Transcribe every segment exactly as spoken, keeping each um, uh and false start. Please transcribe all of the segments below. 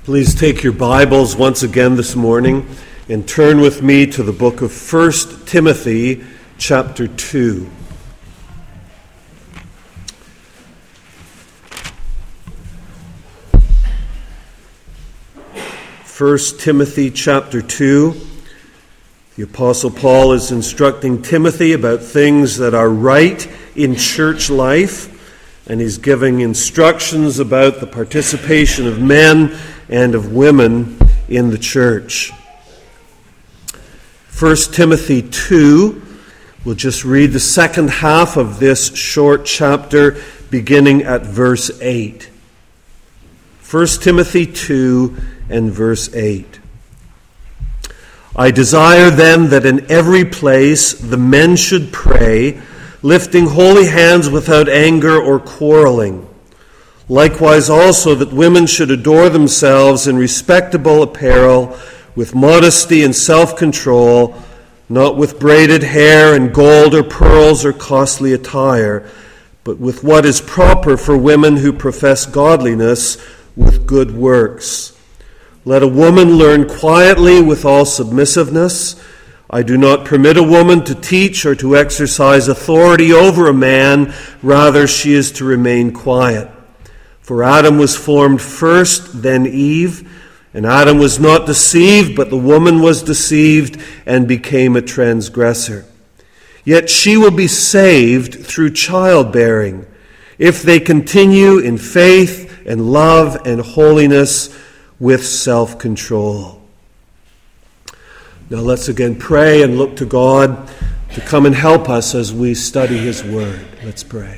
Please take your Bibles once again this morning and turn with me to the book of First Timothy, chapter two. First Timothy, chapter two. The Apostle Paul is instructing Timothy about things that are right in church life, and he's giving instructions about the participation of men and of women in the church. First Timothy two, we'll just read the second half of this short chapter beginning at verse eight. First Timothy two and verse eight. I desire then that in every place the men should pray, lifting holy hands without anger or quarreling. Likewise also that women should adore themselves in respectable apparel, with modesty and self-control, not with braided hair and gold or pearls or costly attire, but with what is proper for women who profess godliness with good works. Let a woman learn quietly with all submissiveness. I do not permit a woman to teach or to exercise authority over a man. Rather, she is to remain quiet. For Adam was formed first, then Eve. And Adam was not deceived, but the woman was deceived and became a transgressor. Yet she will be saved through childbearing, if they continue in faith and love and holiness with self-control. Now let's again pray and look to God to come and help us as we study His Word. Let's pray.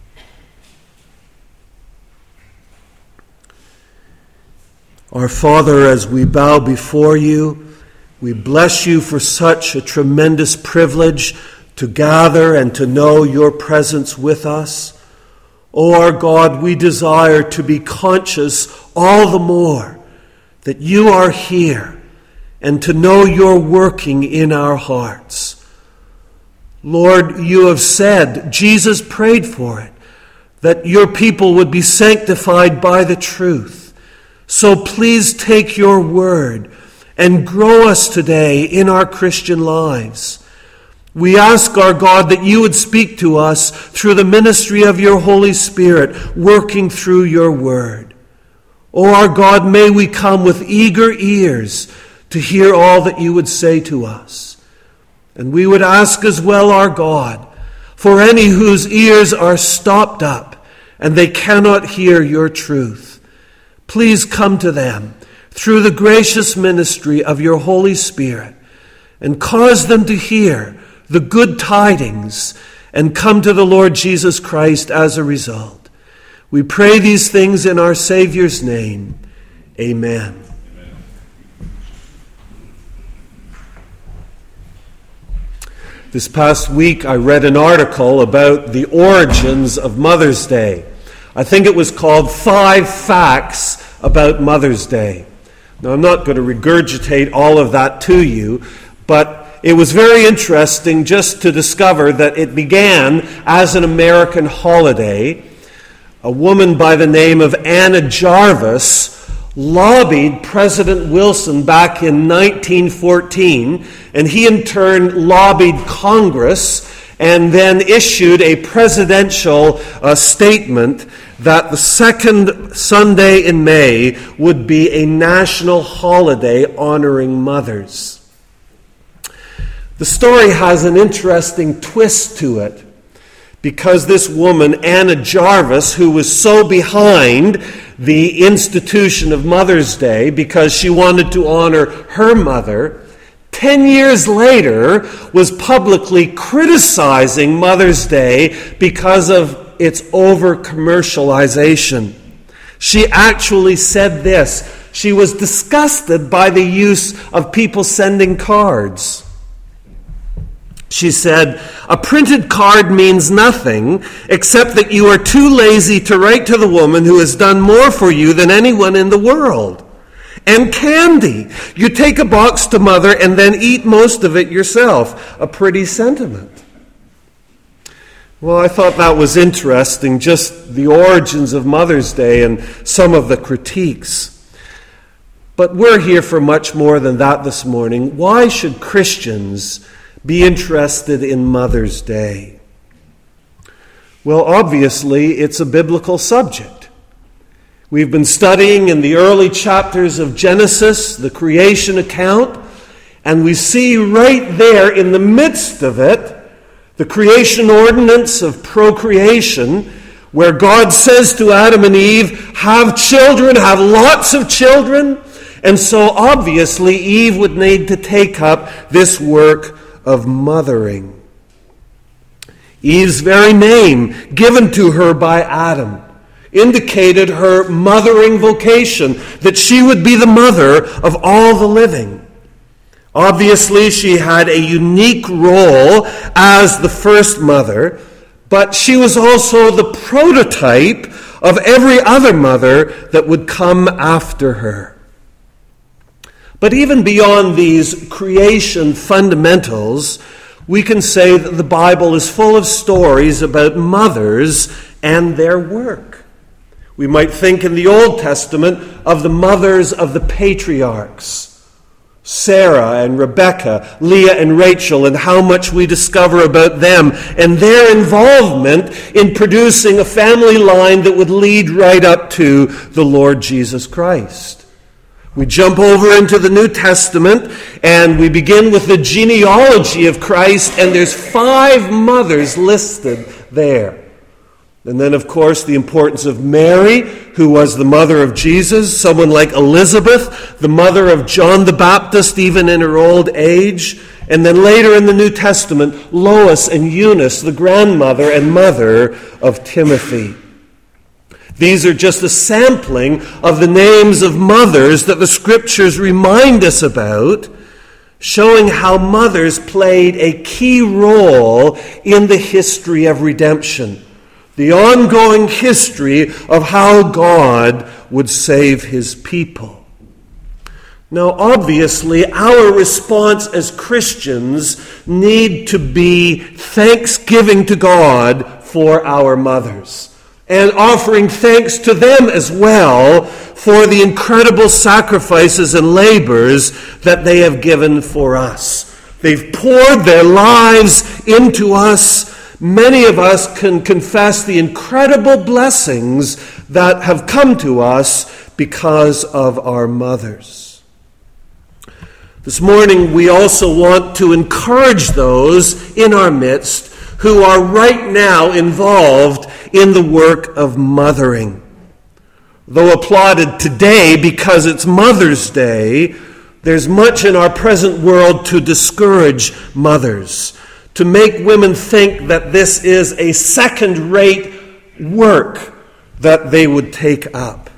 Our Father, as we bow before you, we bless you for such a tremendous privilege to gather and to know your presence with us. O our God, we desire to be conscious all the more that you are here and to know your working in our hearts. Lord, you have said, Jesus prayed for it, that your people would be sanctified by the truth. So please take your word and grow us today in our Christian lives. We ask, our God, that you would speak to us through the ministry of your Holy Spirit, working through your word. O our God, may we come with eager ears to hear all that you would say to us. And we would ask as well, our God, for any whose ears are stopped up and they cannot hear your truth. Please come to them through the gracious ministry of your Holy Spirit and cause them to hear the good tidings and come to the Lord Jesus Christ as a result. We pray these things in our Savior's name. Amen. This past week I read an article about the origins of Mother's Day. I think it was called Five Facts About Mother's Day. Now, I'm not going to regurgitate all of that to you, but it was very interesting just to discover that it began as an American holiday. A woman by the name of Anna Jarvis lobbied President Wilson back in nineteen fourteen, and he in turn lobbied Congress and then issued a presidential uh, statement that the second Sunday in May would be a national holiday honoring mothers. The story has an interesting twist to it, because this woman, Anna Jarvis, who was so behind the institution of Mother's Day because she wanted to honor her mother, Ten years later was publicly criticizing Mother's Day because of its over-commercialization. She actually said this. She was disgusted by the use of people sending cards. She said, "A printed card means nothing except that you are too lazy to write to the woman who has done more for you than anyone in the world. And candy. You take a box to mother and then eat most of it yourself. A pretty sentiment." Well, I thought that was interesting, just the origins of Mother's Day and some of the critiques. But we're here for much more than that this morning. Why should Christians be interested in Mother's Day? Well, obviously, it's a biblical subject. We've been studying in the early chapters of Genesis, the creation account, and we see right there in the midst of it, the creation ordinance of procreation, where God says to Adam and Eve, have children, have lots of children. And so obviously Eve would need to take up this work of mothering. Eve's very name, given to her by Adam, indicated her mothering vocation, that she would be the mother of all the living. Obviously, she had a unique role as the first mother, but she was also the prototype of every other mother that would come after her. But even beyond these creation fundamentals, we can say that the Bible is full of stories about mothers and their work. We might think in the Old Testament of the mothers of the patriarchs, Sarah and Rebekah, Leah and Rachel, and how much we discover about them and their involvement in producing a family line that would lead right up to the Lord Jesus Christ. We jump over into the New Testament and we begin with the genealogy of Christ, and there's five mothers listed there. And then, of course, the importance of Mary, who was the mother of Jesus, someone like Elizabeth, the mother of John the Baptist, even in her old age. And then later in the New Testament, Lois and Eunice, the grandmother and mother of Timothy. These are just a sampling of the names of mothers that the Scriptures remind us about, showing how mothers played a key role in the history of redemption, the ongoing history of how God would save his people. Now, obviously, our response as Christians need to be thanksgiving to God for our mothers, and offering thanks to them as well for the incredible sacrifices and labors that they have given for us. They've poured their lives into us. Many of us can confess the incredible blessings that have come to us because of our mothers. This morning, we also want to encourage those in our midst who are right now involved in the work of mothering. Though applauded today because it's Mother's Day, there's much in our present world to discourage mothers, to make women think that this is a second-rate work that they would take up.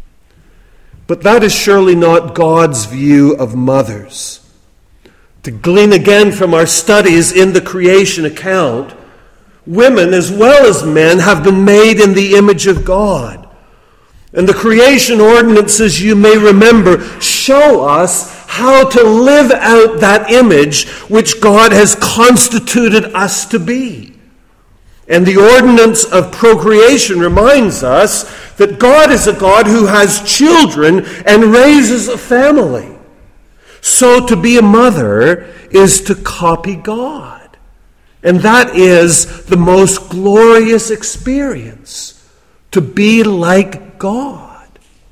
But that is surely not God's view of mothers. To glean again from our studies in the creation account, women as well as men have been made in the image of God. And the creation ordinances, you may remember, show us how to live out that image which God has constituted us to be. And the ordinance of procreation reminds us that God is a God who has children and raises a family. So to be a mother is to copy God. And that is the most glorious experience, to be like God.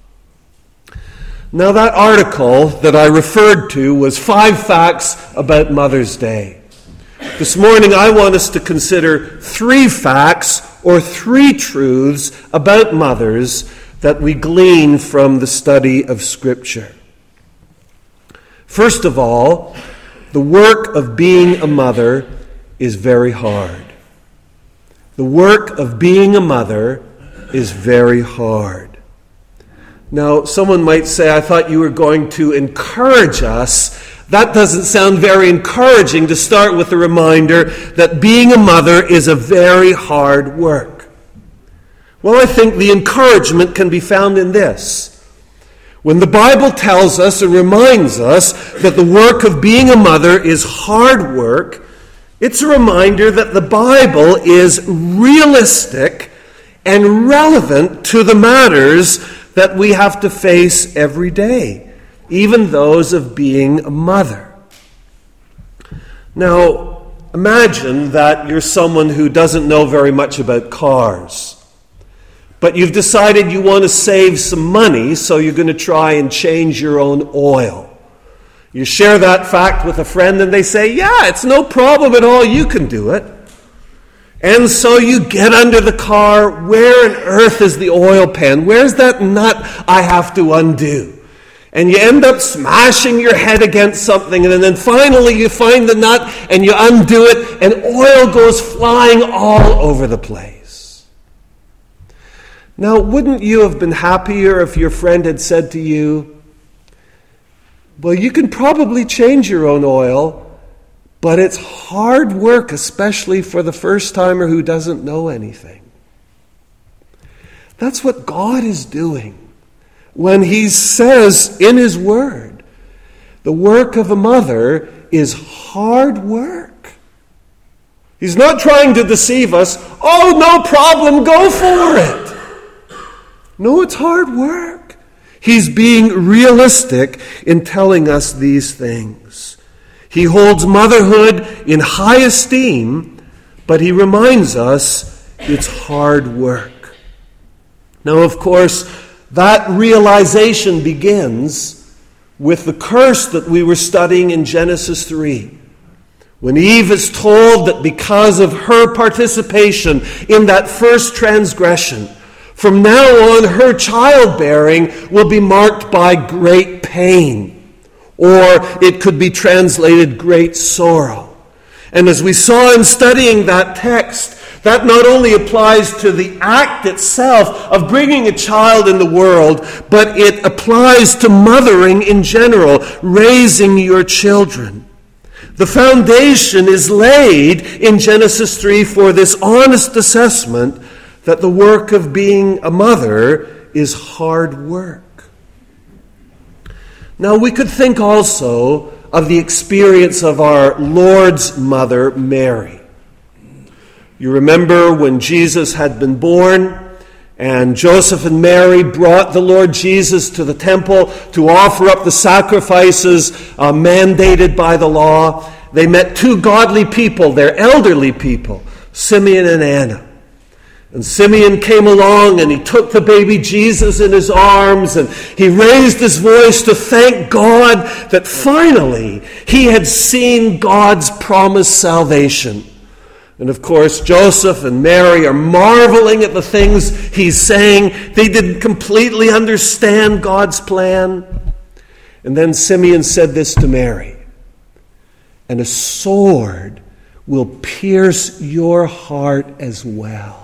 Now, that article that I referred to was Five Facts About Mother's Day. This morning, I want us to consider three facts or three truths about mothers that we glean from the study of Scripture. First of all, the work of being a mother is very hard. The work of being a mother is very hard. Now, someone might say, I thought you were going to encourage us. That doesn't sound very encouraging, to start with a reminder that being a mother is a very hard work. Well, I think the encouragement can be found in this. When the Bible tells us and reminds us that the work of being a mother is hard work, it's a reminder that the Bible is realistic and relevant to the matters that we have to face every day. even those of being a mother. Now, imagine that you're someone who doesn't know very much about cars, but you've decided you want to save some money, so you're going to try and change your own oil. You share that fact with a friend and they say, yeah, it's no problem at all, you can do it. And so you get under the car. Where on earth is the oil pan? Where's that nut I have to undo? And you end up smashing your head against something, and then finally you find the nut and you undo it, and oil goes flying all over the place. Now, wouldn't you have been happier if your friend had said to you, well, you can probably change your own oil, but it's hard work, especially for the first-timer who doesn't know anything. That's what God is doing when He says in His Word, the work of a mother is hard work. He's not trying to deceive us. Oh, no problem, go for it. No, it's hard work. He's being realistic in telling us these things. He holds motherhood in high esteem, but He reminds us it's hard work. Now, of course, that realization begins with the curse that we were studying in Genesis three. When Eve is told that because of her participation in that first transgression, from now on her childbearing will be marked by great pain, or it could be translated great sorrow. And as we saw in studying that text, that not only applies to the act itself of bringing a child in the world, but it applies to mothering in general, raising your children. The foundation is laid in Genesis three for this honest assessment that the work of being a mother is hard work. Now, we could think also of the experience of our Lord's mother, Mary. You remember when Jesus had been born, and Joseph and Mary brought the Lord Jesus to the temple to offer up the sacrifices uh, mandated by the law. They met two godly people, they're elderly people, Simeon and Anna. And Simeon came along and he took the baby Jesus in his arms and he raised his voice to thank God that finally he had seen God's promised salvation. And of course, Joseph and Mary are marveling at the things he's saying. They didn't completely understand God's plan. And then Simeon said this to Mary, and a sword will pierce your heart as well.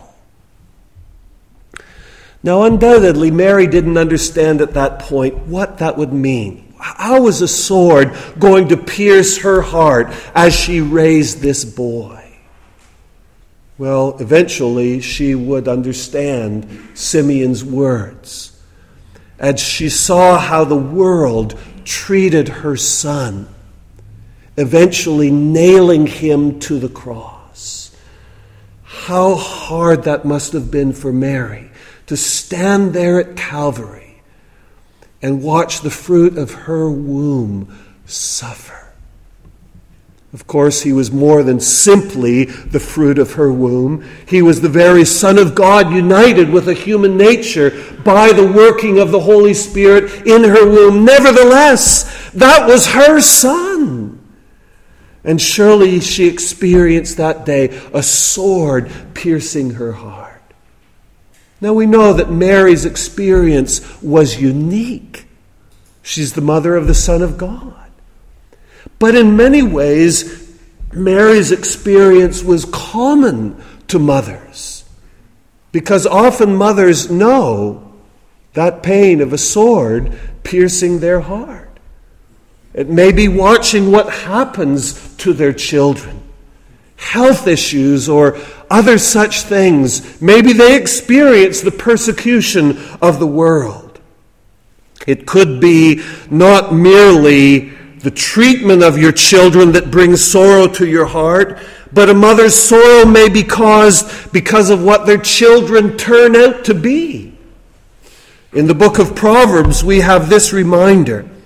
Now, undoubtedly, Mary didn't understand at that point what that would mean. How was a sword going to pierce her heart as she raised this boy? Well, eventually she would understand Simeon's words as she saw how the world treated her son, eventually nailing him to the cross. How hard that must have been for Mary to stand there at Calvary and watch the fruit of her womb suffer. Of course, he was more than simply the fruit of her womb. He was the very Son of God, united with a human nature by the working of the Holy Spirit in her womb. Nevertheless, that was her son. And surely she experienced that day a sword piercing her heart. Now we know that Mary's experience was unique. She's the mother of the Son of God. But in many ways, Mary's experience was common to mothers, because often mothers know that pain of a sword piercing their heart. It may be watching what happens to their children, health issues or other such things. Maybe they experience the persecution of the world. It could be not merely the treatment of your children that brings sorrow to your heart, but a mother's sorrow may be caused because of what their children turn out to be. In the book of Proverbs, we have this reminder.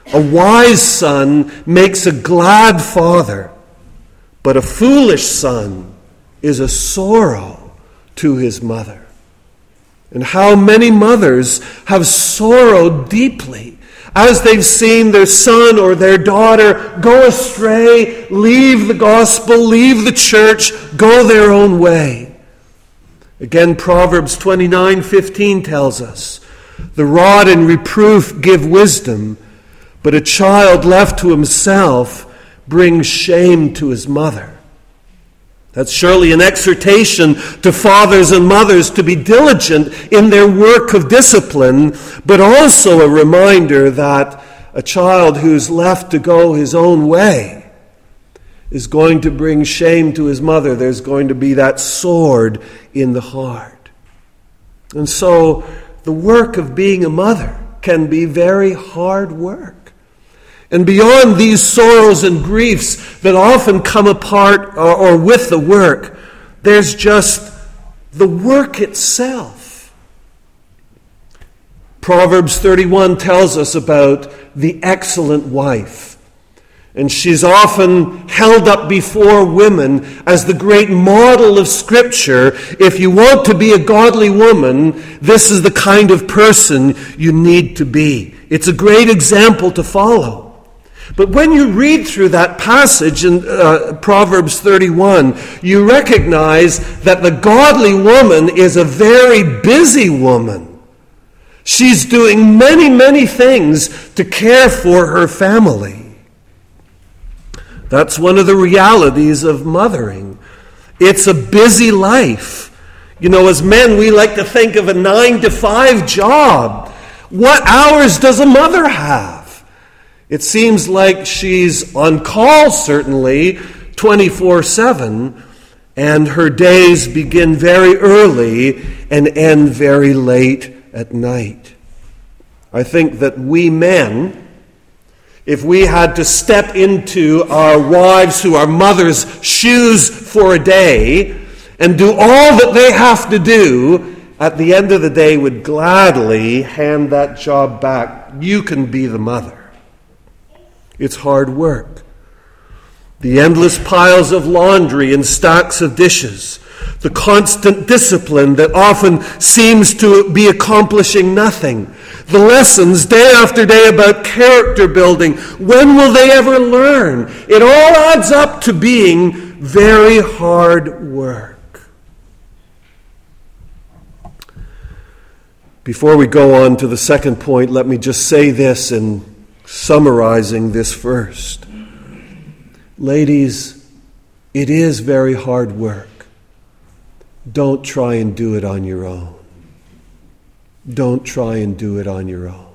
A wise son makes a glad father, but a foolish son is a sorrow to his mother. And how many mothers have sorrowed deeply as they've seen their son or their daughter go astray, leave the gospel, leave the church, go their own way. Again, Proverbs twenty-nine fifteen tells us, "The rod and reproof give wisdom, but a child left to himself brings shame to his mother." That's surely an exhortation to fathers and mothers to be diligent in their work of discipline, but also a reminder that a child who's left to go his own way is going to bring shame to his mother. There's going to be that sword in the heart. And so the work of being a mother can be very hard work. And beyond these sorrows and griefs that often come apart or, or with the work, there's just the work itself. Proverbs thirty-one tells us about the excellent wife. And she's often held up before women as the great model of Scripture. If you want to be a godly woman, this is the kind of person you need to be. It's a great example to follow. But when you read through that passage in uh, Proverbs thirty-one, you recognize that the godly woman is a very busy woman. She's doing many, many things to care for her family. That's one of the realities of mothering. It's a busy life. You know, as men, we like to think of a nine to five job. What hours does a mother have? It seems like she's on call, certainly, twenty-four seven, and her days begin very early and end very late at night. I think that we men, if we had to step into our wives who are mothers' shoes for a day and do all that they have to do, at the end of the day would gladly hand that job back. You can be the mother. It's hard work. The endless piles of laundry and stacks of dishes, the constant discipline that often seems to be accomplishing nothing, the lessons day after day about character building. When will they ever learn? It all adds up to being very hard work. Before we go on to the second point, let me just say this in summarizing this first. Ladies, it is very hard work. Don't try and do it on your own. Don't try and do it on your own.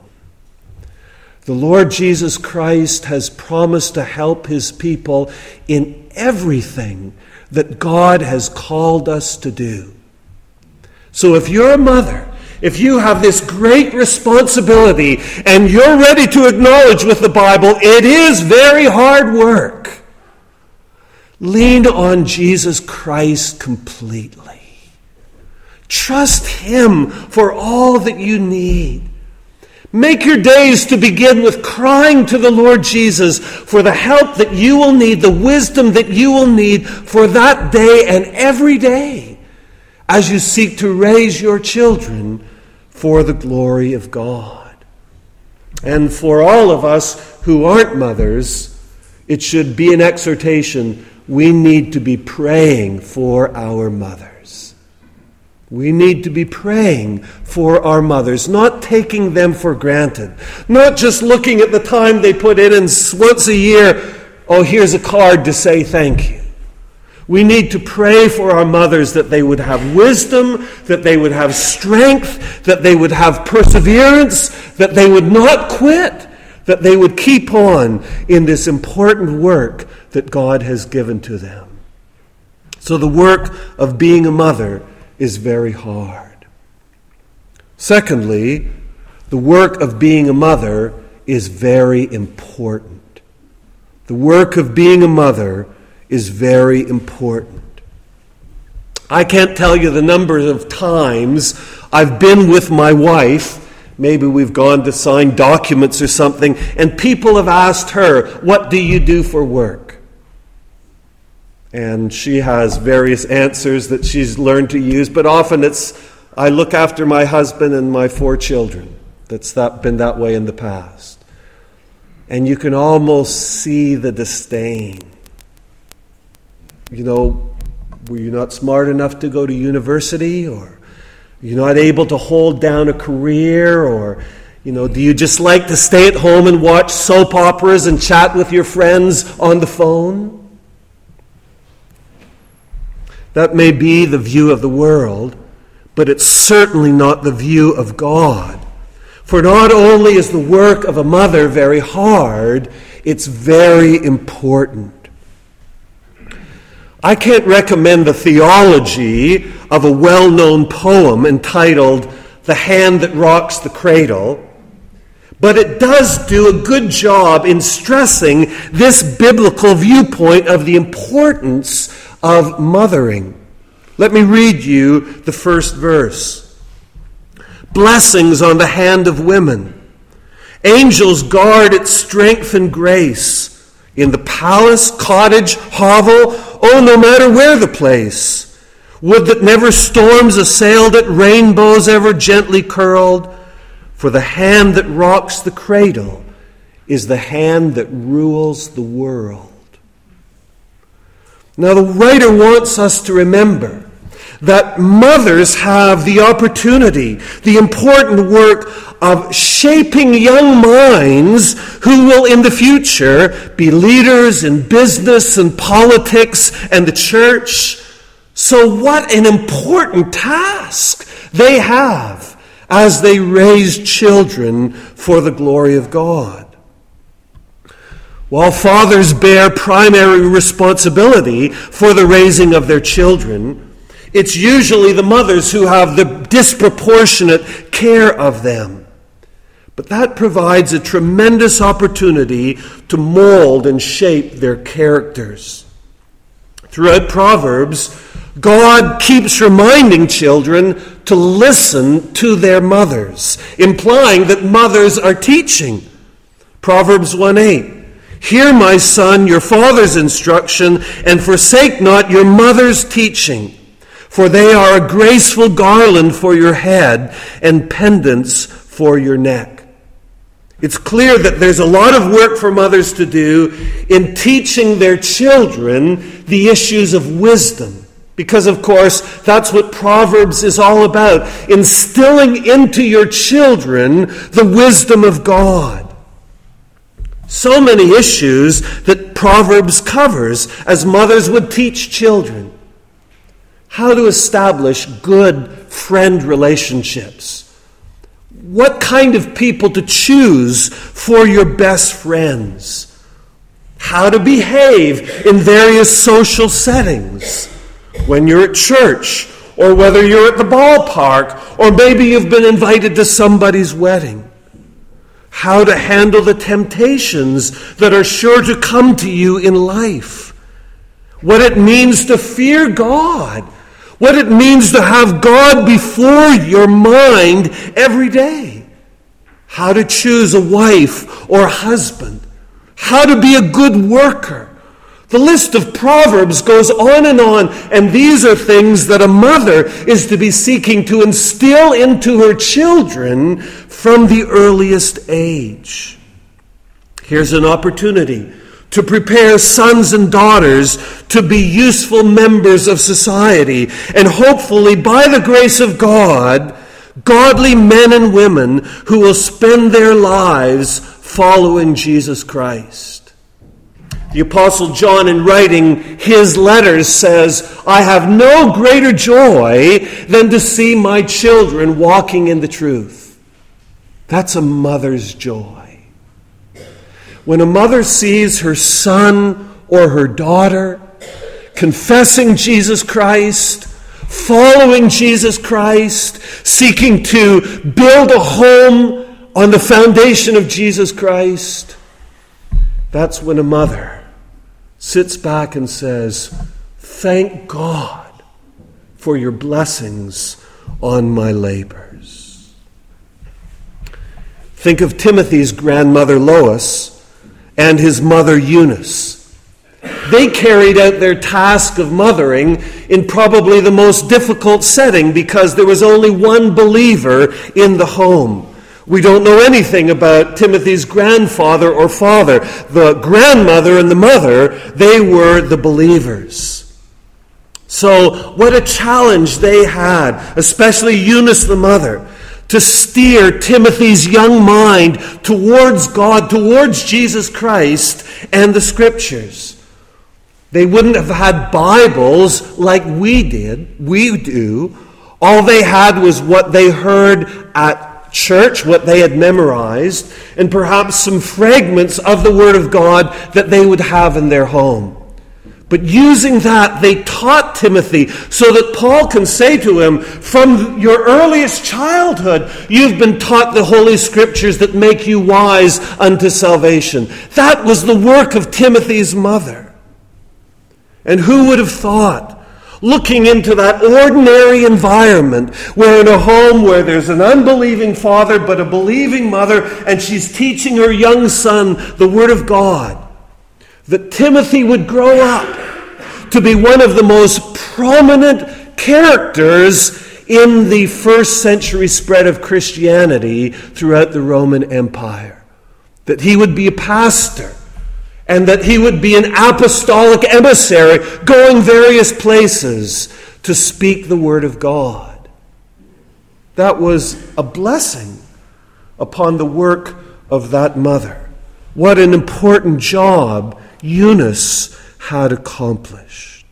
The Lord Jesus Christ has promised to help his people in everything that God has called us to do. So if you're a mother, if you have this great responsibility and you're ready to acknowledge with the Bible, it is very hard work, lean on Jesus Christ completely. Trust him for all that you need. Make your days to begin with crying to the Lord Jesus for the help that you will need, the wisdom that you will need for that day and every day as you seek to raise your children for the glory of God. And for all of us who aren't mothers, it should be an exhortation. We need to be praying for our mothers. We need to be praying for our mothers, not taking them for granted, not just looking at the time they put in and once a year, oh, here's a card to say thank you. We need to pray for our mothers that they would have wisdom, that they would have strength, that they would have perseverance, that they would not quit, that they would keep on in this important work that God has given to them. So the work of being a mother is very hard. Secondly, the work of being a mother is very important. The work of being a mother is very important. I can't tell you the number of times I've been with my wife Maybe we've gone to sign documents or something, and people have asked her, "What do you do for work?" And she has various answers that she's learned to use, but often it's, "I look after my husband and my four children." That's that, been that way in the past. And you can almost see the disdain. You know, were you not smart enough to go to university? Or you're not able to hold down a career? Or, you know, do you just like to stay at home and watch soap operas and chat with your friends on the phone? That may be the view of the world, but it's certainly not the view of God. For not only is the work of a mother very hard, it's very important. I can't recommend the theology of a well-known poem entitled "The Hand That Rocks the Cradle," but it does do a good job in stressing this biblical viewpoint of the importance of mothering. Let me read you the first verse. "Blessings on the hand of women. Angels guard its strength and grace. In the palace, cottage, hovel, oh, no matter where the place. Would that never storms assailed it, rainbows ever gently curled. For the hand that rocks the cradle is the hand that rules the world." Now, the writer wants us to remember that mothers have the opportunity, the important work of shaping young minds who will in the future be leaders in business and politics and the church. So what an important task they have as they raise children for the glory of God. While fathers bear primary responsibility for the raising of their children, it's usually the mothers who have the disproportionate care of them. But that provides a tremendous opportunity to mold and shape their characters. Throughout Proverbs, God keeps reminding children to listen to their mothers, implying that mothers are teaching. Proverbs one eight, "Hear, my son, your father's instruction, and forsake not your mother's teaching. For they are a graceful garland for your head and pendants for your neck." It's clear that there's a lot of work for mothers to do in teaching their children the issues of wisdom. Because, of course, that's what Proverbs is all about, instilling into your children the wisdom of God. So many issues that Proverbs covers as mothers would teach children. How to establish good friend relationships. What kind of people to choose for your best friends. How to behave in various social settings. When you're at church, or whether you're at the ballpark, or maybe you've been invited to somebody's wedding. How to handle the temptations that are sure to come to you in life. What it means to fear God. What it means to have God before your mind every day. How to choose a wife or husband. How to be a good worker. The list of Proverbs goes on and on, and these are things that a mother is to be seeking to instill into her children from the earliest age. Here's an opportunity to prepare sons and daughters to be useful members of society, and hopefully, by the grace of God, godly men and women who will spend their lives following Jesus Christ. The Apostle John, in writing his letters, says, "I have no greater joy than to see my children walking in the truth." That's a mother's joy. When a mother sees her son or her daughter confessing Jesus Christ, following Jesus Christ, seeking to build a home on the foundation of Jesus Christ, that's when a mother sits back and says, "Thank God for your blessings on my labors." Think of Timothy's grandmother Lois and his mother Eunice. They carried out their task of mothering in probably the most difficult setting because there was only one believer in the home. We don't know anything about Timothy's grandfather or father. The grandmother and the mother, they were the believers. So what a challenge they had, especially Eunice the mother, to steer Timothy's young mind towards God, towards Jesus Christ and the Scriptures. They wouldn't have had Bibles like we did, we do. All they had was what they heard at church, what they had memorized, and perhaps some fragments of the Word of God that they would have in their home. But using that, they taught Timothy so that Paul can say to him, from your earliest childhood, you've been taught the Holy Scriptures that make you wise unto salvation. That was the work of Timothy's mother. And who would have thought, looking into that ordinary environment, where in a home where there's an unbelieving father but a believing mother, and she's teaching her young son the Word of God, that Timothy would grow up to be one of the most prominent characters in the first century spread of Christianity throughout the Roman Empire. That he would be a pastor, and that he would be an apostolic emissary going various places to speak the Word of God. That was a blessing upon the work of that mother. What an important job Eunice had accomplished.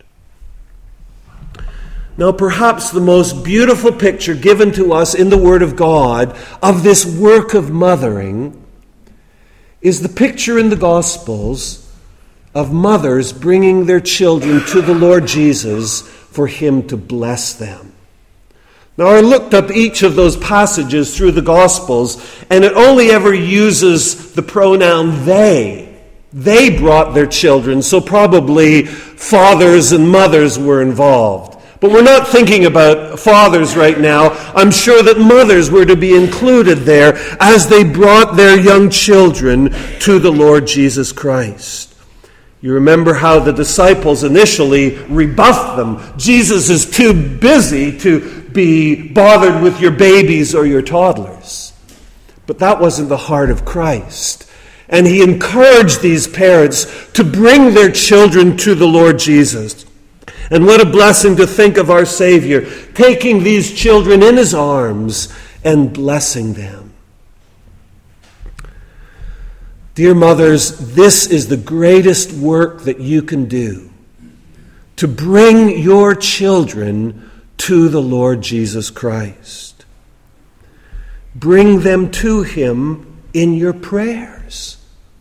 Now, perhaps the most beautiful picture given to us in the Word of God of this work of mothering is the picture in the Gospels of mothers bringing their children to the Lord Jesus for Him to bless them. Now, I looked up each of those passages through the Gospels, and it only ever uses the pronoun they. They brought their children, so probably fathers and mothers were involved. But we're not thinking about fathers right now. I'm sure that mothers were to be included there as they brought their young children to the Lord Jesus Christ. You remember how the disciples initially rebuffed them. Jesus is too busy to be bothered with your babies or your toddlers. But that wasn't the heart of Christ. And He encouraged these parents to bring their children to the Lord Jesus. And what a blessing to think of our Savior taking these children in His arms and blessing them. Dear mothers, this is the greatest work that you can do, to bring your children to the Lord Jesus Christ. Bring them to Him in your prayers.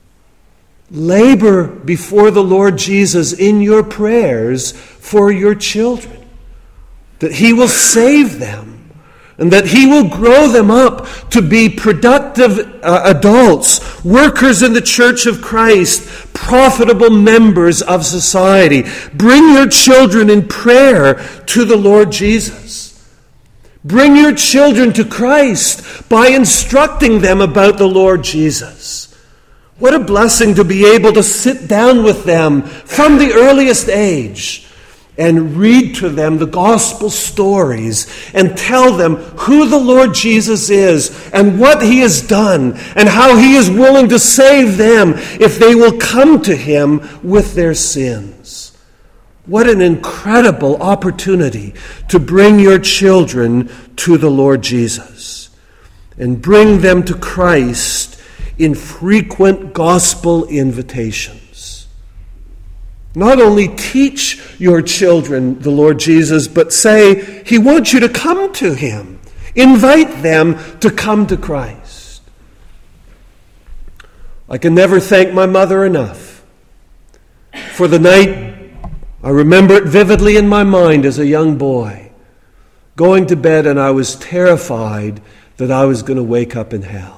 Labor before the Lord Jesus in your prayers for your children, that He will save them and that He will grow them up to be productive uh, adults, workers in the church of Christ, profitable members of society. Bring your children in prayer to the Lord Jesus. Bring your children to Christ by instructing them about the Lord Jesus. What a blessing to be able to sit down with them from the earliest age and read to them the gospel stories and tell them who the Lord Jesus is and what He has done and how He is willing to save them if they will come to Him with their sins. What an incredible opportunity to bring your children to the Lord Jesus and bring them to Christ in frequent gospel invitations. Not only teach your children the Lord Jesus, but say, He wants you to come to Him. Invite them to come to Christ. I can never thank my mother enough for the night. I remember it vividly in my mind as a young boy, going to bed, and I was terrified that I was going to wake up in hell.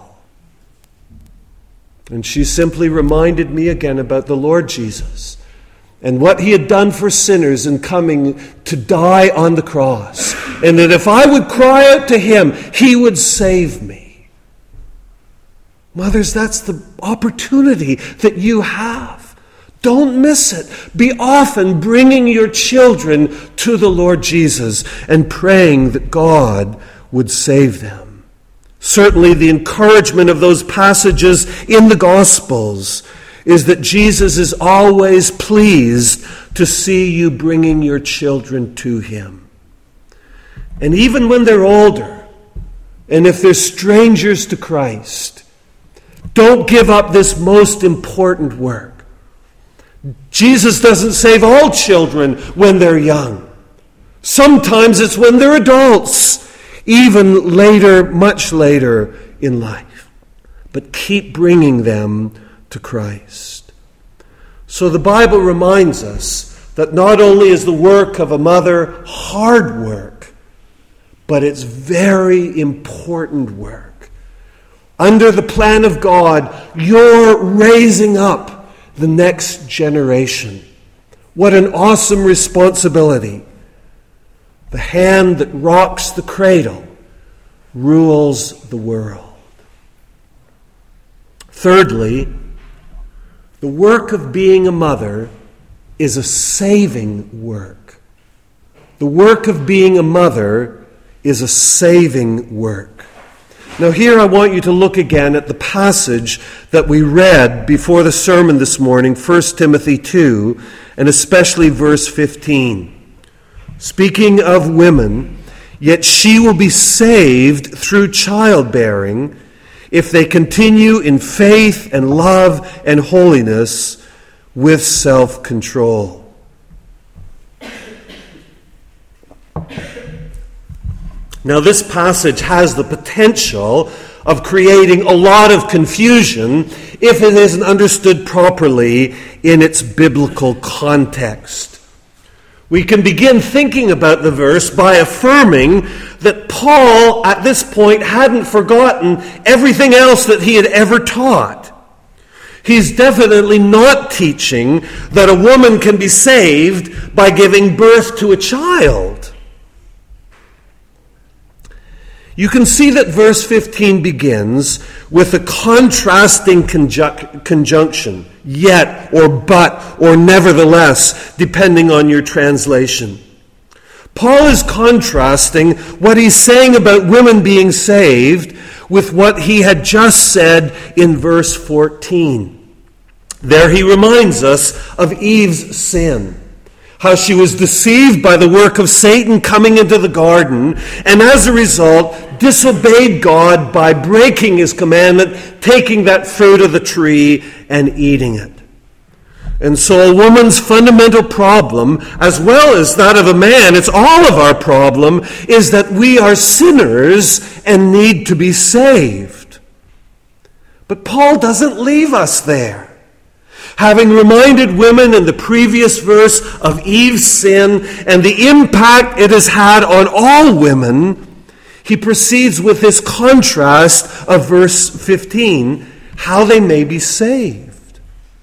And she simply reminded me again about the Lord Jesus and what He had done for sinners in coming to die on the cross. And that if I would cry out to Him, He would save me. Mothers, that's the opportunity that you have. Don't miss it. Be often bringing your children to the Lord Jesus and praying that God would save them. Certainly the encouragement of those passages in the Gospels is that Jesus is always pleased to see you bringing your children to him. And even when they're older, and if they're strangers to Christ, don't give up this most important work. Jesus doesn't save all children when they're young. Sometimes it's when they're adults, even later, much later in life. But keep bringing them to Christ. So the Bible reminds us that not only is the work of a mother hard work, but it's very important work. Under the plan of God, you're raising up the next generation. What an awesome responsibility. The hand that rocks the cradle rules the world. Thirdly, the work of being a mother is a saving work. The work of being a mother is a saving work. Now here I want you to look again at the passage that we read before the sermon this morning, First Timothy two, and especially verse fifteen. Speaking of women, yet she will be saved through childbearing if they continue in faith and love and holiness with self-control. Now, this passage has the potential of creating a lot of confusion if it isn't understood properly in its biblical context. We can begin thinking about the verse by affirming that Paul, at this point, hadn't forgotten everything else that he had ever taught. He's definitely not teaching that a woman can be saved by giving birth to a child. You can see that verse fifteen begins with a contrasting conju- conjunction, yet or but or nevertheless, depending on your translation. Paul is contrasting what he's saying about women being saved with what he had just said in verse fourteen. There he reminds us of Eve's sin, how she was deceived by the work of Satan coming into the garden, and as a result, disobeyed God by breaking his commandment, taking that fruit of the tree and eating it. And so a woman's fundamental problem, as well as that of a man, it's all of our problem, is that we are sinners and need to be saved. But Paul doesn't leave us there. Having reminded women in the previous verse of Eve's sin and the impact it has had on all women, he proceeds with this contrast of verse fifteen, how they may be saved.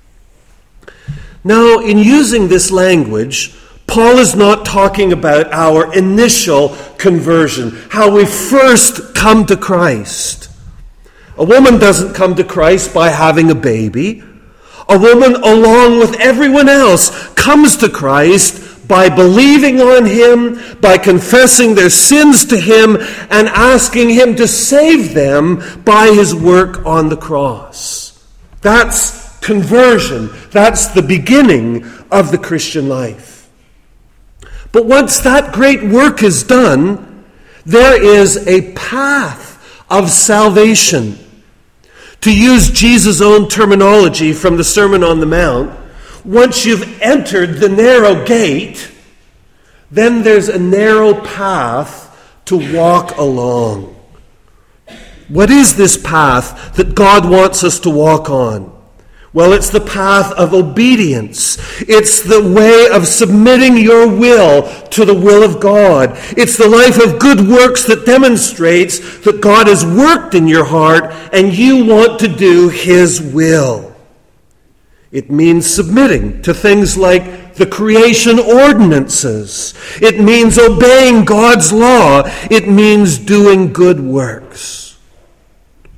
Now, in using this language, Paul is not talking about our initial conversion, how we first come to Christ. A woman doesn't come to Christ by having a baby. A woman, along with everyone else, comes to Christ by believing on him, by confessing their sins to him, and asking him to save them by his work on the cross. That's conversion. That's the beginning of the Christian life. But once that great work is done, there is a path of salvation. To use Jesus' own terminology from the Sermon on the Mount, once you've entered the narrow gate, then there's a narrow path to walk along. What is this path that God wants us to walk on? Well, it's the path of obedience. It's the way of submitting your will to the will of God. It's the life of good works that demonstrates that God has worked in your heart and you want to do his will. It means submitting to things like the creation ordinances. It means obeying God's law. It means doing good works.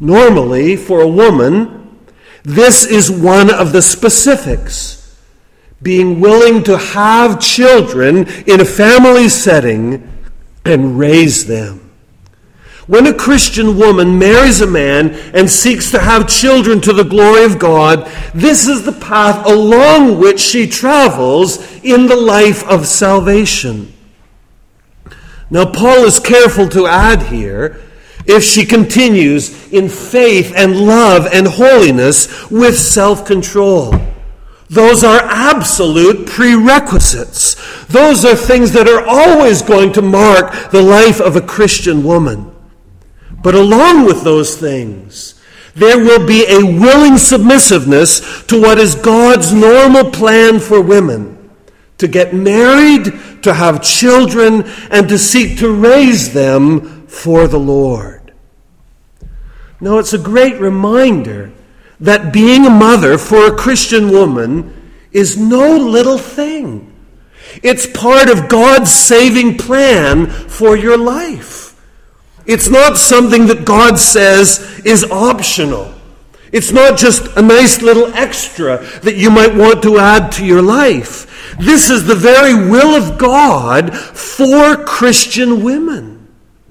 Normally, for a woman, this is one of the specifics, being willing to have children in a family setting and raise them. When a Christian woman marries a man and seeks to have children to the glory of God, this is the path along which she travels in the life of salvation. Now, Paul is careful to add here, if she continues in faith and love and holiness with self-control. Those are absolute prerequisites. Those are things that are always going to mark the life of a Christian woman. But along with those things, there will be a willing submissiveness to what is God's normal plan for women. To get married, to have children, and to seek to raise them for the Lord. Now, it's a great reminder that being a mother for a Christian woman is no little thing. It's part of God's saving plan for your life. It's not something that God says is optional. It's not just a nice little extra that you might want to add to your life. This is the very will of God for Christian women.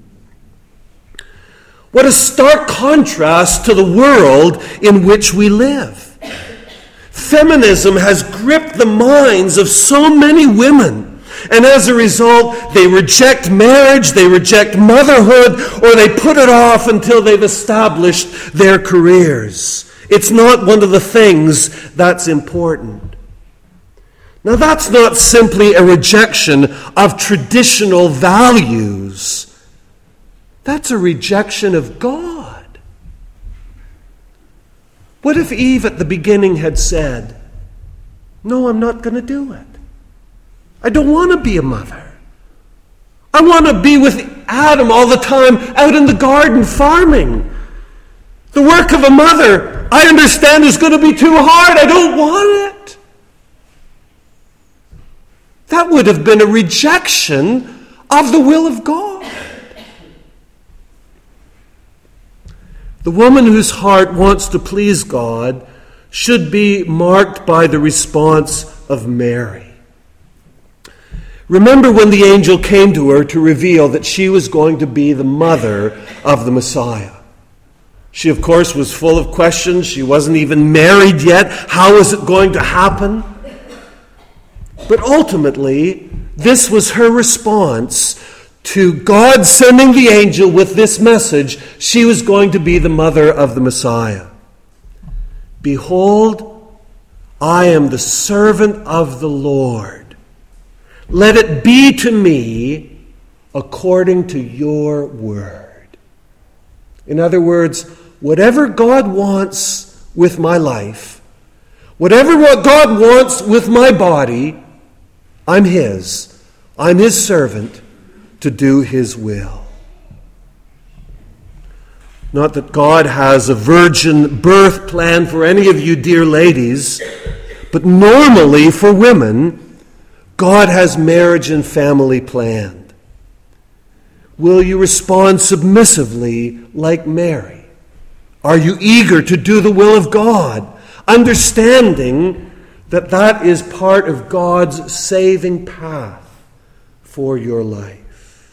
What a stark contrast to the world in which we live. Feminism has gripped the minds of so many women. And as a result, they reject marriage, they reject motherhood, or they put it off until they've established their careers. It's not one of the things that's important. Now, that's not simply a rejection of traditional values. That's a rejection of God. What if Eve at the beginning had said, "No, I'm not going to do it. I don't want to be a mother. I want to be with Adam all the time out in the garden farming. The work of a mother, I understand, is going to be too hard. I don't want it." That would have been a rejection of the will of God. The woman whose heart wants to please God should be marked by the response of Mary. Remember when the angel came to her to reveal that she was going to be the mother of the Messiah. She, of course, was full of questions. She wasn't even married yet. How was it going to happen? But ultimately, this was her response to God sending the angel with this message. She was going to be the mother of the Messiah. "Behold, I am the servant of the Lord. Let it be to me according to your word." In other words, whatever God wants with my life, whatever what God wants with my body, I'm His. I'm His servant to do His will. Not that God has a virgin birth plan for any of you dear ladies, but normally for women, God has marriage and family planned. Will you respond submissively like Mary? Are you eager to do the will of God, understanding that that is part of God's saving path for your life?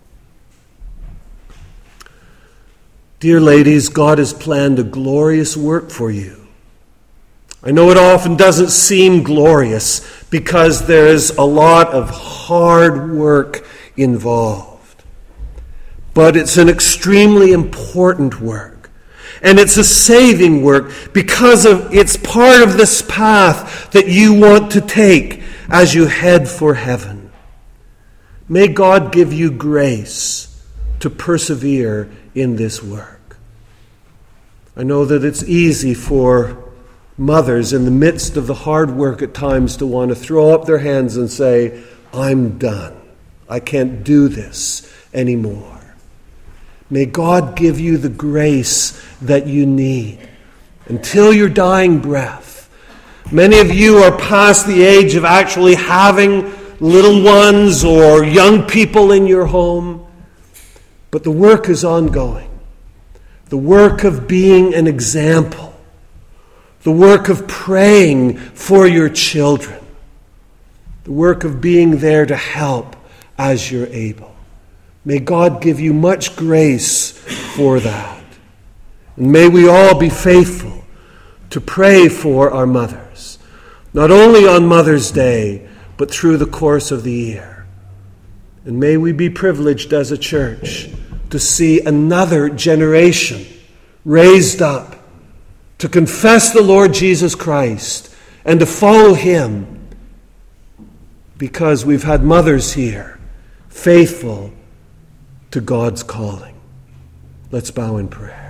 Dear ladies, God has planned a glorious work for you. I know it often doesn't seem glorious because there's a lot of hard work involved. But it's an extremely important work. And it's a saving work because of it's part of this path that you want to take as you head for heaven. May God give you grace to persevere in this work. I know that it's easy for mothers in the midst of the hard work at times to want to throw up their hands and say, "I'm done. I can't do this anymore." May God give you the grace that you need until your dying breath. Many of you are past the age of actually having little ones or young people in your home, but the work is ongoing. the work of being an example, the work of praying for your children, the work of being there to help as you're able. May God give you much grace for that. And may we all be faithful to pray for our mothers, not only on Mother's Day, but through the course of the year. And may we be privileged as a church to see another generation raised up to confess the Lord Jesus Christ and to follow him, because we've had mothers here faithful to God's calling. Let's bow in prayer.